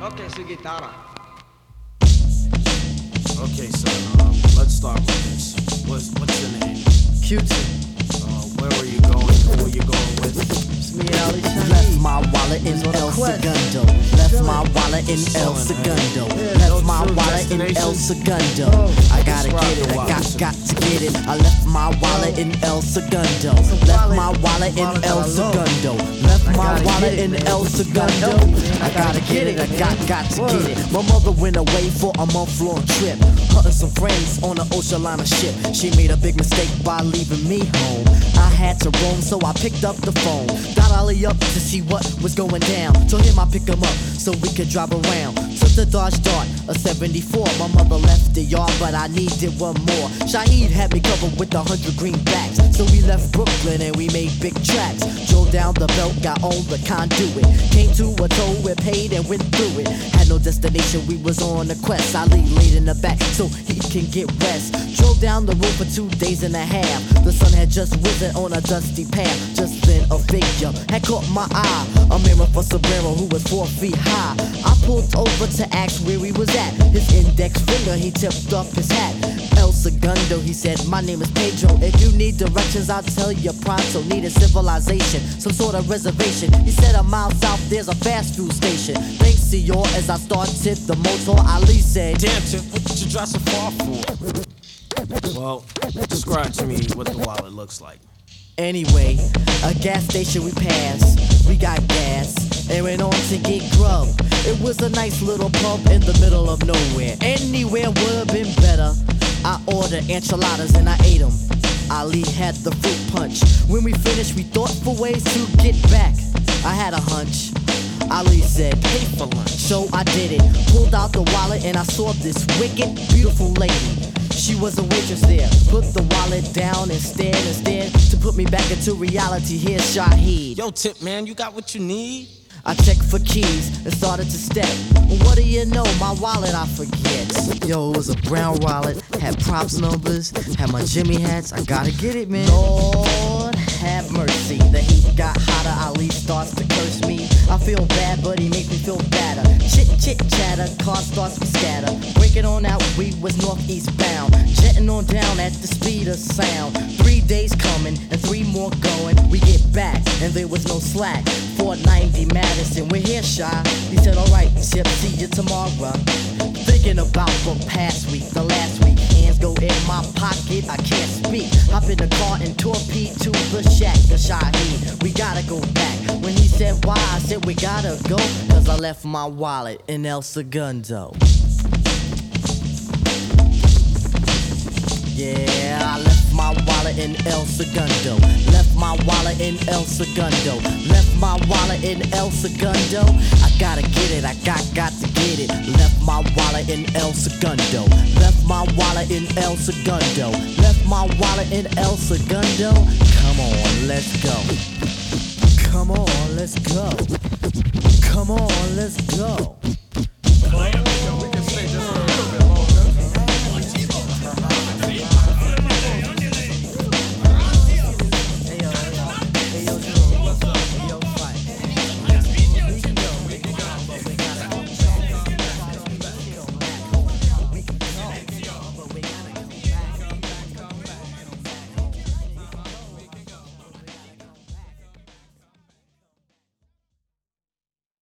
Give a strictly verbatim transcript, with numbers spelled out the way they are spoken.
toque su guitarra. Okay, son, um, let's start with this. What's, what's your name? Q-Tip. Uh, where were you going? Who were you going with? It's me, Ali Shaheed. Left my wallet in On a El quest. Segundo. Left my wallet in El Segundo. Left my wallet in El Segundo. I gotta get it, I got, got to get it. I left my wallet in El Segundo. Left my wallet in El Segundo. Left my wallet in El Segundo. I gotta get it, I got, got to get it. My mother went away for a month long trip, hunting some friends on an ocean liner ship. She made a big mistake by leaving me home. I had to roam, so I picked up the phone. Got Ali up to see what was going down. Told him I'd pick him up so we could drive around. Took the Dodge Dart, a seventy-four. My mother left the yard, but I needed one more. Shaheed had me covered with a hundred greenbacks. So we left Brooklyn and we made big tracks. Drove down the belt, got on the conduit. Came to a toll, we paid and went through it. Had no destination, we was on a quest. Ali laid in the back so he can get rest. Drove down the road for two days and a half. The sun had just risen on a dusty path. Just then a figure had caught my eye. A mirror for Sombrero who was four feet high. I pulled over to ask where he was at. His index finger, he tipped up his hat. El Segundo, he said, my name is Pedro. If you need directions, I'll tell you pronto. Need a civilization, some sort of reservation. He said a mile south, there's a fast food station. Thanks, senor, as I started the motor, Ali said, Damn, Tip, what did you drive so far for? Well, describe to me what the wallet looks like. anyway, a gas station we passed. We got gas and went on to get grub. It was a nice little pub in the middle of nowhere. Anywhere would've been better. I ordered enchiladas and I ate them. Ali had the fruit punch. When we finished, we thought for ways to get back. I had a hunch. Ali said, pay for lunch. So I did it. Pulled out the wallet and I saw this wicked, beautiful lady. She was a waitress there. Put the wallet down and stared and stared to put me back into reality. Here's Shaheed. Yo, Tip, man, you got what you need? I checked for keys and started to step. What do you know, my wallet I forget. Yo, it was a brown wallet, had props numbers, had my Jimmy hats. I gotta get it, man. Lord have mercy. The heat got hotter, Ali starts to curse me. I feel bad, but he makes me feel badder. Chit chit chatter, car starts to scatter. Breaking on out, we was northeast bound. Jetting on down at the speed of sound. Three days coming and three more going. We get back and there was no slack. four ninety Madison, we're here, Shy. He said, alright, Chip, see you tomorrow. Thinking about the past week, the last week. Hands go in my pocket, I can't speak. Hop in the car and torpedo to the shack of Shaheed. We gotta go back. When he said why, I said we gotta go. Cause I left my wallet in El Segundo. Yeah, I left my wallet in El Segundo. Left my wallet in El Segundo. Left my wallet in El Segundo. I gotta get it, I got got to get it. Left my wallet in El Segundo. Left my wallet in El Segundo. Left my wallet in El Segundo. Come on, let's go. Come on, let's go. Come on, let's go.